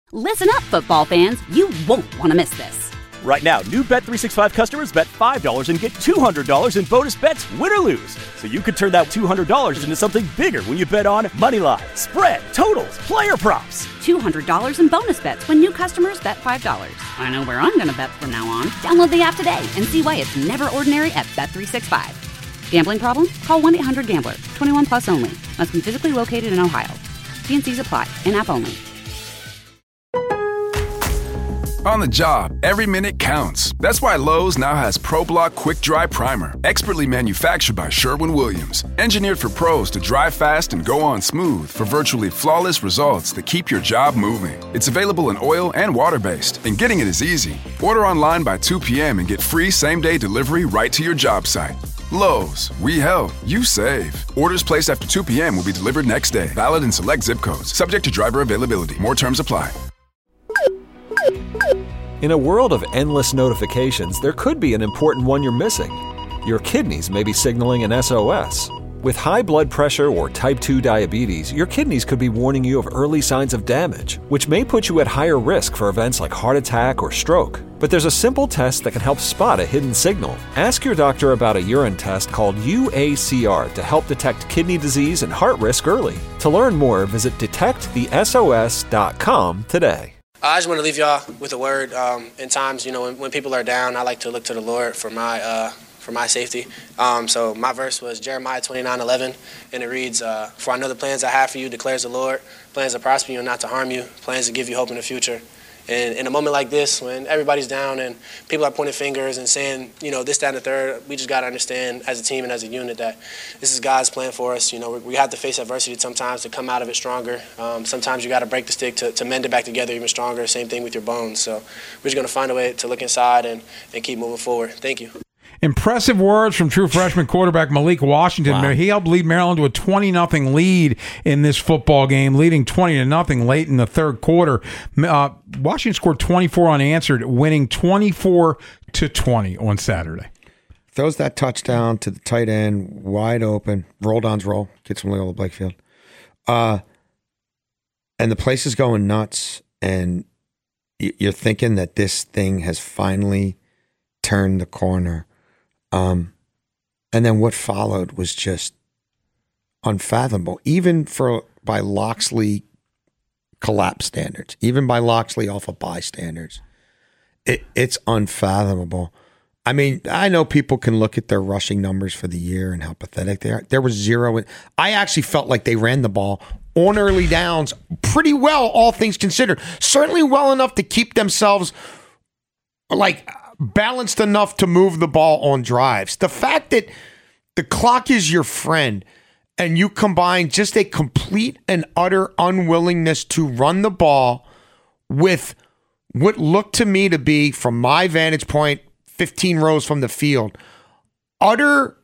Listen up, football fans. You won't want to miss this. Right now, new Bet365 customers bet $5 and get $200 in bonus bets, win or lose. So you could turn that $200 into something bigger when you bet on moneyline, spread, totals, player props. $200 in bonus bets when new customers bet $5. I know where I'm going to bet from now on. Download the app today and see why it's never ordinary at Bet365. Gambling problem? Call 1-800-GAMBLER. 21 plus only. Must be physically located in Ohio. T&Cs apply. In-app only. On the job, every minute counts. That's why Lowe's now has ProBlock Quick Dry Primer, expertly manufactured by Sherwin-Williams. Engineered for pros to dry fast and go on smooth for virtually flawless results that keep your job moving. It's available in oil and water-based, and getting it is easy. Order online by 2 p.m. and get free same-day delivery right to your job site. Lowe's, we help, you save. Orders placed after 2 p.m. will be delivered next day. Valid in select zip codes. Subject to driver availability. More terms apply. In a world of endless notifications, there could be an important one you're missing. Your kidneys may be signaling an SOS. With high blood pressure or type 2 diabetes, your kidneys could be warning you of early signs of damage, which may put you at higher risk for events like heart attack or stroke. But there's a simple test that can help spot a hidden signal. Ask your doctor about a urine test called UACR to help detect kidney disease and heart risk early. To learn more, visit detectthesos.com today. I just want to leave y'all with a word. In times, when people are down, I like to look to the Lord for my safety. So my verse was Jeremiah 29:11, and it reads, "For I know the plans I have for you, declares the Lord, plans to prosper you and not to harm you, plans to give you hope in the future." And in a moment like this, when everybody's down and people are pointing fingers and saying, this, that, and the third, we just got to understand as a team and as a unit that this is God's plan for us. We have to face adversity sometimes to come out of it stronger. Sometimes you got to break the stick to mend it back together even stronger. Same thing with your bones. So we're just going to find a way to look inside and keep moving forward. Thank you. Impressive words from true freshman quarterback Malik Washington. Wow. He helped lead Maryland to a 20-0 lead in this football game, leading 20-0 late in the third quarter. Washington scored 24 unanswered, winning 24-20 on Saturday. Throws that touchdown to the tight end, wide open, roll-downs roll, gets from Loyola Blakefield. And the place is going nuts, and you're thinking that this thing has finally turned the corner. And then what followed was just unfathomable, even by Loxley collapse standards, even by Loxley off of bye standards. It's unfathomable. I mean, I know people can look at their rushing numbers for the year and how pathetic they are. There was zero. I actually felt like they ran the ball on early downs pretty well, all things considered. Certainly well enough to keep themselves balanced enough to move the ball on drives. The fact that the clock is your friend and you combine just a complete and utter unwillingness to run the ball with what looked to me to be, from my vantage point, 15 rows from the field, utter,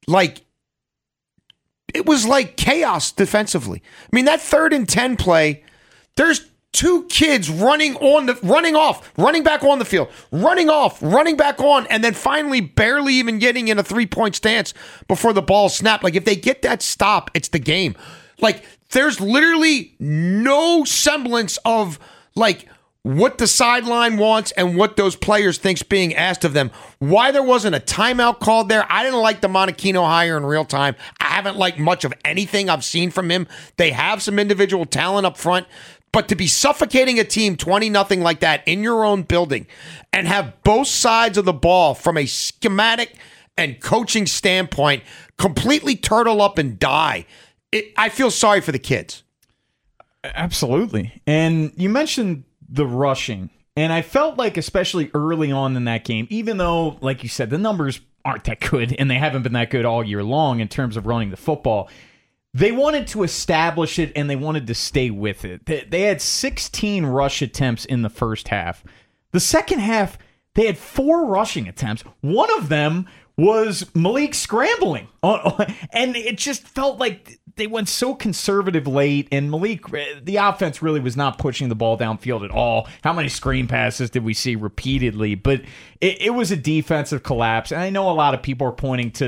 it was like chaos defensively. I mean, that 3rd and 10 play, there's two kids running back on the field, running off, running back on, and then finally barely even getting in a 3-point stance before the ball snapped. If they get that stop, it's the game. There's literally no semblance of what the sideline wants and what those players think's being asked of them. Why there wasn't a timeout called there, I didn't like the Monachino hire in real time. I haven't liked much of anything I've seen from him. They have some individual talent up front. But to be suffocating a team 20-0 like that in your own building and have both sides of the ball from a schematic and coaching standpoint completely turtle up and die, I feel sorry for the kids. Absolutely. And you mentioned the rushing, and I felt like especially early on in that game, even though, like you said, the numbers aren't that good and they haven't been that good all year long in terms of running the football, they wanted to establish it, and they wanted to stay with it. They had 16 rush attempts in the first half. The second half, they had 4 rushing attempts. One of them was Malik scrambling. And it just felt like they went so conservative late, and Malik, the offense really was not pushing the ball downfield at all. How many screen passes did we see repeatedly? But it was a defensive collapse, and I know a lot of people are pointing to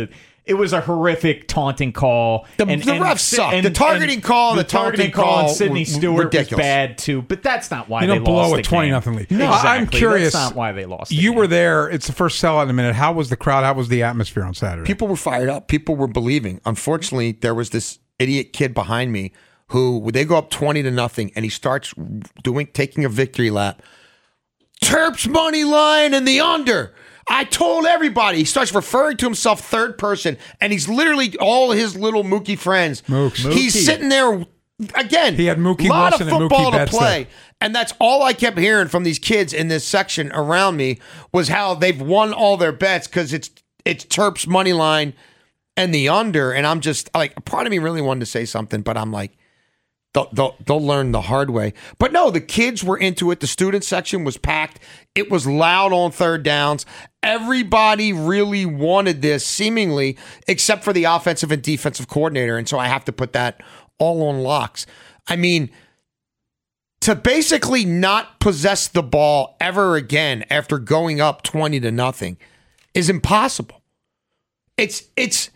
it was a horrific taunting call. The refs sucked. The targeting call and the taunting call and Sidney Stewart was bad too. But that's not why they lost the game. You don't blow a 20-0 lead. No, exactly. I'm curious. That's not why they lost. You were there. It's the first sellout in a minute. How was the crowd? How was the atmosphere on Saturday? People were fired up. People were believing. Unfortunately, there was this idiot kid behind me who they go up 20-0 and he starts taking a victory lap. Terps money line and the under. I told everybody. He starts referring to himself third person, and he's literally all his little Mookie friends. Mookie. He's sitting there again. He had Mookie a lot Wilson of football and Mookie to play, Betts and that's all I kept hearing from these kids in this section around me was how they've won all their bets because it's Terps money line and the under, and I'm just like, part of me really wanted to say something, but I'm like, they'll learn the hard way. But no, the kids were into it. The student section was packed. It was loud on third downs. Everybody really wanted this, seemingly, except for the offensive and defensive coordinator. And so I have to put that all on locks. I mean, to basically not possess the ball ever again after going up 20-0 is impossible. It's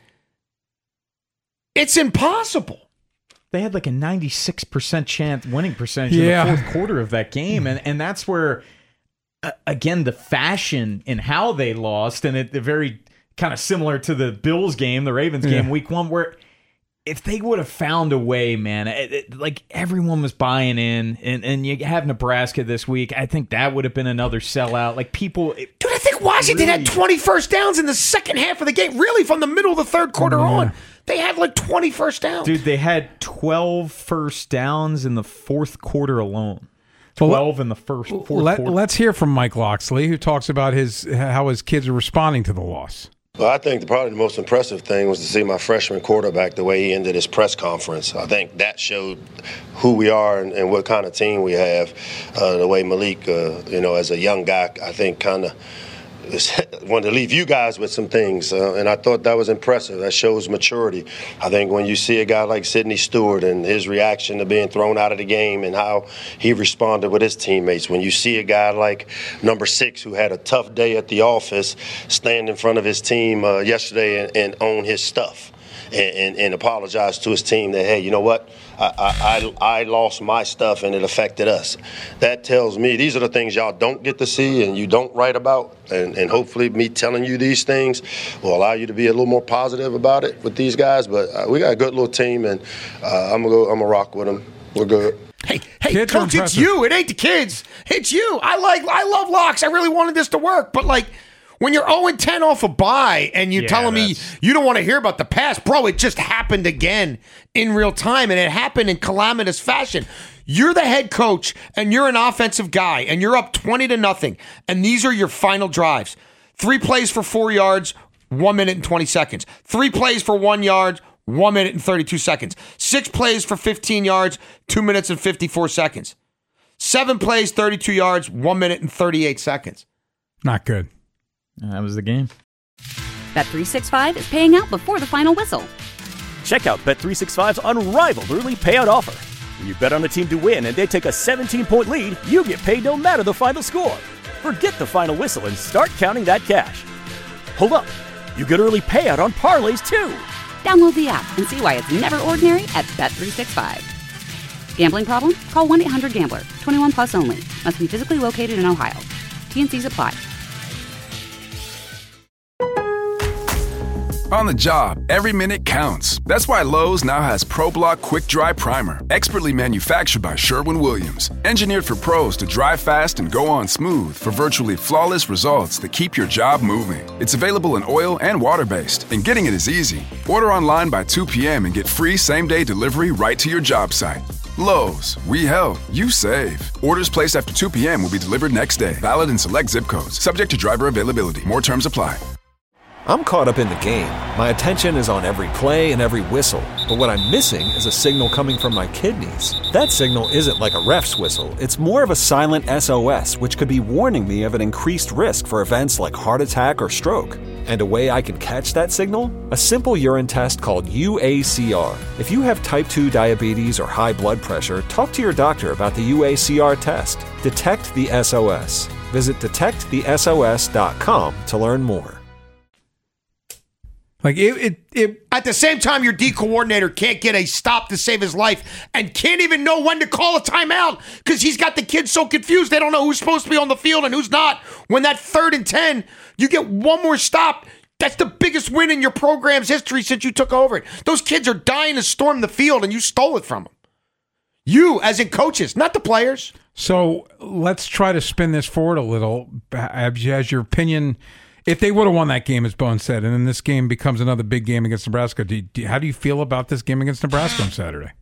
impossible. They had like a 96% winning percentage in the fourth quarter of that game. And that's where, again, the fashion in how they lost, and they're very kind of similar to the Bills game, the Ravens game, week 1, where if they would have found a way, man, like everyone was buying in, and you have Nebraska this week, I think that would have been another sellout. Like people... Dude, I think Washington had 20 first downs in the second half of the game, really from the middle of the third quarter on. They had like 20 first downs. Dude, they had 12 first downs in the fourth quarter alone. 12 in the fourth quarter. Let's hear from Mike Locksley, who talks about how his kids are responding to the loss. Well, I think probably the most impressive thing was to see my freshman quarterback, the way he ended his press conference. I think that showed who we are and what kind of team we have. The way Malik, as a young guy, I think kind of wanted to leave you guys with some things, and I thought that was impressive. That shows maturity. I think when you see a guy like Sidney Stewart and his reaction to being thrown out of the game and how he responded with his teammates, when you see a guy like number 6 who had a tough day at the office stand in front of his team yesterday and own his stuff and apologize to his team that, hey, you know what? I lost my stuff and it affected us. That tells me these are the things y'all don't get to see and you don't write about. And hopefully me telling you these things will allow you to be a little more positive about it with these guys. But we got a good little team, and I'm gonna rock with them. We're good. Hey, Coach, it's you. It ain't the kids. It's you. I love locks. I really wanted this to work, but like, when you're 0-10 off a bye and you're telling me you don't want to hear about the past, bro, it just happened again in real time, and it happened in calamitous fashion. You're the head coach, and you're an offensive guy, and you're up 20-0, and these are your final drives. 3 plays for 4 yards, 1 minute and 20 seconds. 3 plays for 1 yard, 1 minute and 32 seconds. 6 plays for 15 yards, 2 minutes and 54 seconds. 7 plays, 32 yards, 1 minute and 38 seconds. Not good. That was the game. Bet365 is paying out before the final whistle. Check out Bet365's unrivaled early payout offer. When you bet on a team to win and they take a 17-point lead, you get paid no matter the final score. Forget the final whistle and start counting that cash. Hold up. You get early payout on parlays, too. Download the app and see why it's never ordinary at Bet365. Gambling problem? Call 1-800-GAMBLER. 21 plus only. Must be physically located in Ohio. T&Cs apply. On the job, every minute counts. That's why Lowe's now has ProBlock Quick Dry Primer, expertly manufactured by Sherwin-Williams. Engineered for pros to dry fast and go on smooth for virtually flawless results that keep your job moving. It's available in oil and water-based, and getting it is easy. Order online by 2 p.m. and get free same-day delivery right to your job site. Lowe's, we help, you save. Orders placed after 2 p.m. will be delivered next day. Valid in select zip codes. Subject to driver availability. More terms apply. I'm caught up in the game. My attention is on every play and every whistle. But what I'm missing is a signal coming from my kidneys. That signal isn't like a ref's whistle. It's more of a silent SOS, which could be warning me of an increased risk for events like heart attack or stroke. And a way I can catch that signal? A simple urine test called UACR. If you have type 2 diabetes or high blood pressure, talk to your doctor about the UACR test. Detect the SOS. Visit detectthesos.com to learn more. Like it. At the same time, your D coordinator can't get a stop to save his life and can't even know when to call a timeout because he's got the kids so confused. They don't know who's supposed to be on the field and who's not. When that 3rd and 10, you get one more stop. That's the biggest win in your program's history since you took over it. Those kids are dying to storm the field and you stole it from them. You, as in coaches, not the players. So let's try to spin this forward a little. As your opinion, if they would have won that game, as Bone said, and then this game becomes another big game against Nebraska, how do you feel about this game against Nebraska on Saturday?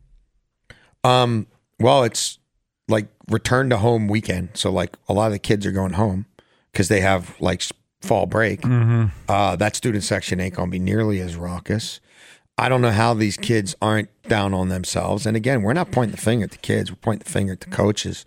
Well, it's like return to home weekend. So like a lot of the kids are going home because they have like fall break. That student section ain't going to be nearly as raucous. I don't know how these kids aren't down on themselves. And again, we're not pointing the finger at the kids. We're pointing the finger at the coaches.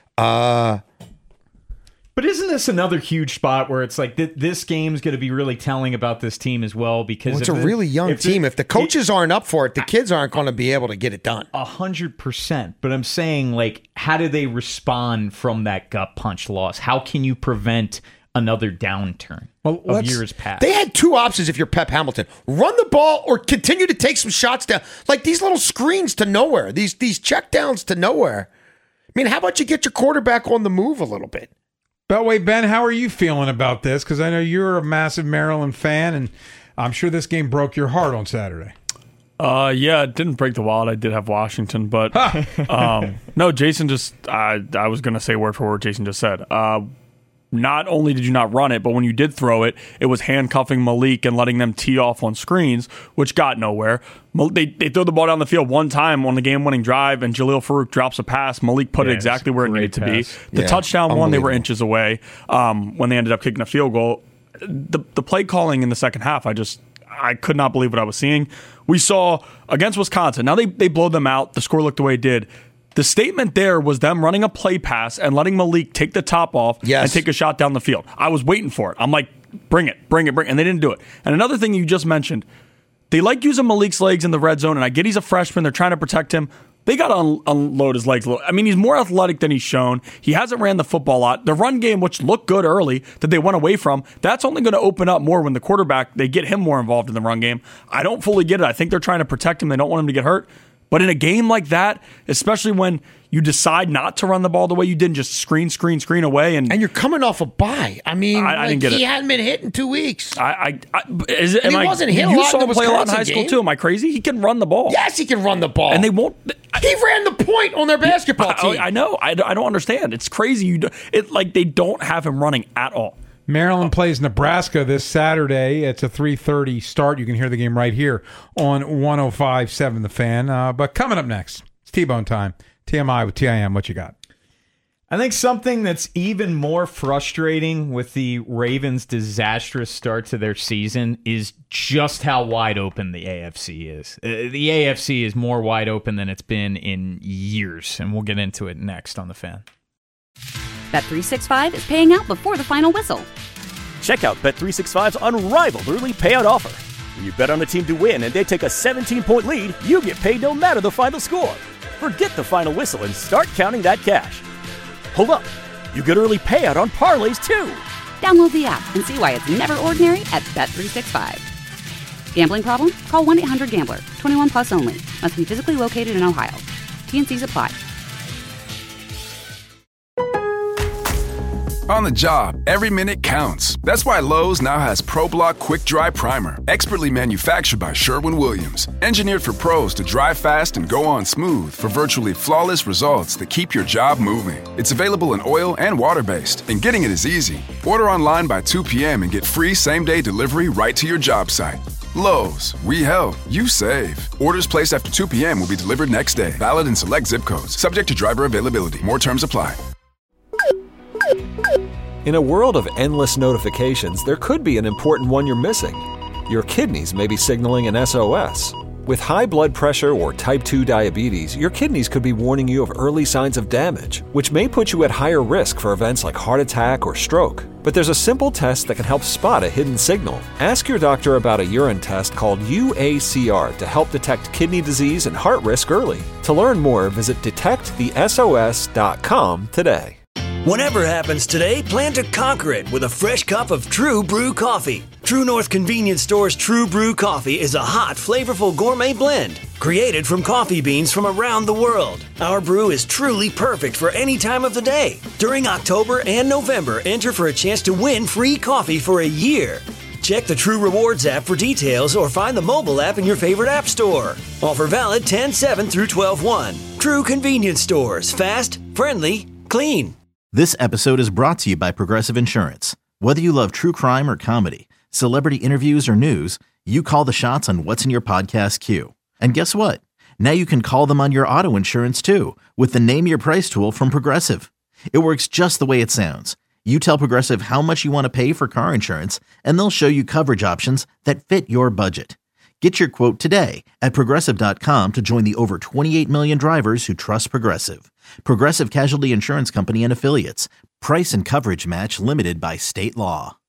But isn't this another huge spot where it's like this game's going to be really telling about this team as well? Because it's a really young team. If the coaches aren't up for it, the kids aren't going to be able to get it done. 100%. But I'm saying, like, how do they respond from that gut punch loss? How can you prevent another downturn of years past? They had two options if you're Pep Hamilton. Run the ball or continue to take some shots down. Like these little screens to nowhere, these check downs to nowhere. I mean, how about you get your quarterback on the move a little bit? Beltway, Ben, how are you feeling about this? Because I know you're a massive Maryland fan, and I'm sure this game broke your heart on Saturday. Yeah, it didn't break the wallet. I did have Washington, but no, Jason just, I was going to say word for word Jason just said. Not only did you not run it, but when you did throw it, it was handcuffing Malik and letting them tee off on screens, which got nowhere. They throw the ball down the field one time on the game-winning drive, and Jalil Farouk drops a pass. Malik put it exactly where it needed to be. The touchdown one, they were inches away when they ended up kicking a field goal. The play calling in the second half, I could not believe what I was seeing. We saw against Wisconsin. Now they blow them out. The score looked the way it did. The statement there was them running a play pass and letting Malik take the top off and take a shot down the field. I was waiting for it. I'm like, bring it. And they didn't do it. And another thing you just mentioned, they like using Malik's legs in the red zone, and I get he's a freshman. They're trying to protect him. They got to unload his legs a little. I mean, he's more athletic than he's shown. He hasn't ran the football a lot. The run game, which looked good early, that they went away from, that's only going to open up more when the quarterback, they get him more involved in the run game. I don't fully get it. I think they're trying to protect him. They don't want him to get hurt. But in a game like that, especially when you decide not to run the ball the way you did, and just screen away, and you're coming off a bye. I mean, I didn't get he it. hadn't been hit in 2 weeks. He wasn't hit a lot. You saw him play a lot in high school too. Am I crazy? He can run the ball. Yes, he can run the ball, and they won't. He ran the point on their basketball team. I know. I don't understand. It's crazy. They don't have him running at all. Maryland plays Nebraska this Saturday. It's a 3:30 start. You can hear the game right here on 105.7 The Fan. But coming up next, it's T-Bone time. TMI with TIM. What you got? I think something that's even more frustrating with the Ravens' disastrous start to their season is just how wide open the AFC is. The AFC is more wide open than it's been in years, and we'll get into it next on The Fan. Bet365 is paying out before the final whistle. Check out Bet365's unrivaled early payout offer. When you bet on a team to win and they take a 17-point lead, you get paid no matter the final score. Forget the final whistle and start counting that cash. Hold up. You get early payout on parlays, too. Download the app and see why it's never ordinary at Bet365. Gambling problem? Call 1-800-GAMBLER. 21 plus only. Must be physically located in Ohio. T&Cs apply. On the job, every minute counts. That's why Lowe's now has ProBlock Quick Dry Primer, expertly manufactured by Sherwin-Williams. Engineered for pros to dry fast and go on smooth for virtually flawless results that keep your job moving. It's available in oil and water-based, and getting it is easy. Order online by 2 p.m. and get free same-day delivery right to your job site. Lowe's, we help, you save. Orders placed after 2 p.m. will be delivered next day. Valid in select zip codes. Subject to driver availability. More terms apply. In a world of endless notifications, there could be an important one you're missing. Your kidneys may be signaling an SOS. With high blood pressure or type 2 diabetes, your kidneys could be warning you of early signs of damage, which may put you at higher risk for events like heart attack or stroke. But there's a simple test that can help spot a hidden signal. Ask your doctor about a urine test called UACR to help detect kidney disease and heart risk early. To learn more, visit detectthesos.com today. Whatever happens today, plan to conquer it with a fresh cup of True Brew coffee. True North Convenience Store's True Brew coffee is a hot, flavorful gourmet blend created from coffee beans from around the world. Our brew is truly perfect for any time of the day. During October and November, enter for a chance to win free coffee for a year. Check the True Rewards app for details or find the mobile app in your favorite app store. Offer valid 10/7 through 12/1. True Convenience Stores. Fast, friendly, clean. This episode is brought to you by Progressive Insurance. Whether you love true crime or comedy, celebrity interviews or news, you call the shots on what's in your podcast queue. And guess what? Now you can call them on your auto insurance too with the Name Your Price tool from Progressive. It works just the way it sounds. You tell Progressive how much you want to pay for car insurance, and they'll show you coverage options that fit your budget. Get your quote today at Progressive.com to join the over 28 million drivers who trust Progressive. Progressive Casualty Insurance Company and Affiliates. Price and coverage match limited by state law.